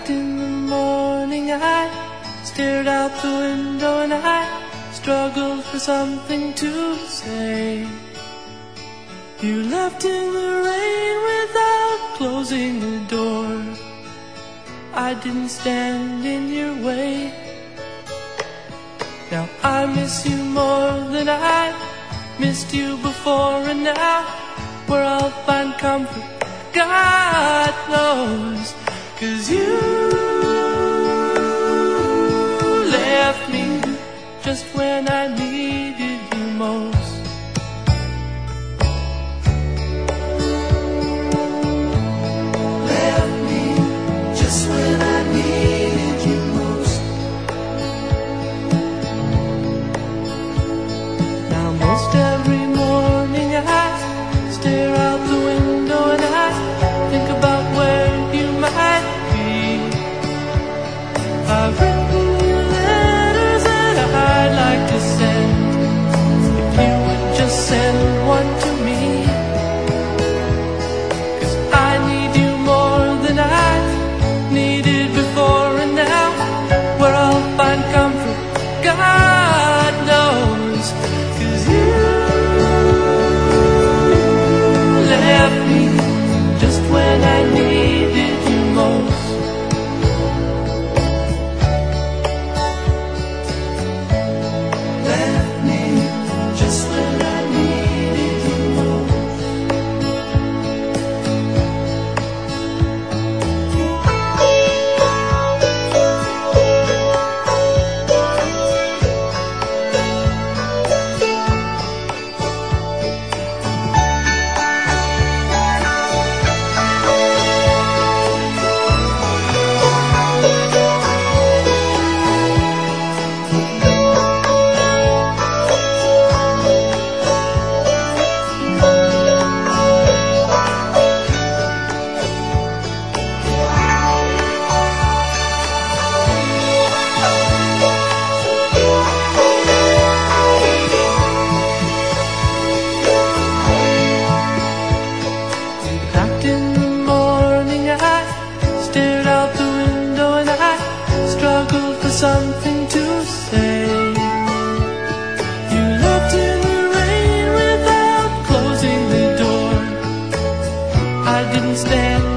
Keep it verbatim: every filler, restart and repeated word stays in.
cracked in the morning, I stared out the window and I struggled for something to say. You left in the rain without closing the door. I didn't stand in your way. Now I miss you more than I missed you before, and now where I'll find comfort, God knows. 'Cause you left me just when I needed you most. Left me just when I needed you most. Now most every morning I stare out the window and I think about where you might be. I've written you letters that I'd like to send, if you would just send one to me. 'Cause I need you more than I needed before, and now where I'll find comfort, God knows. 'Cause you left me just when I needed you most. Left me just when I needed you most. Cracked in the morning, I stared out the window and I struggled for something to say. You left in the rain without closing the door. I didn't stand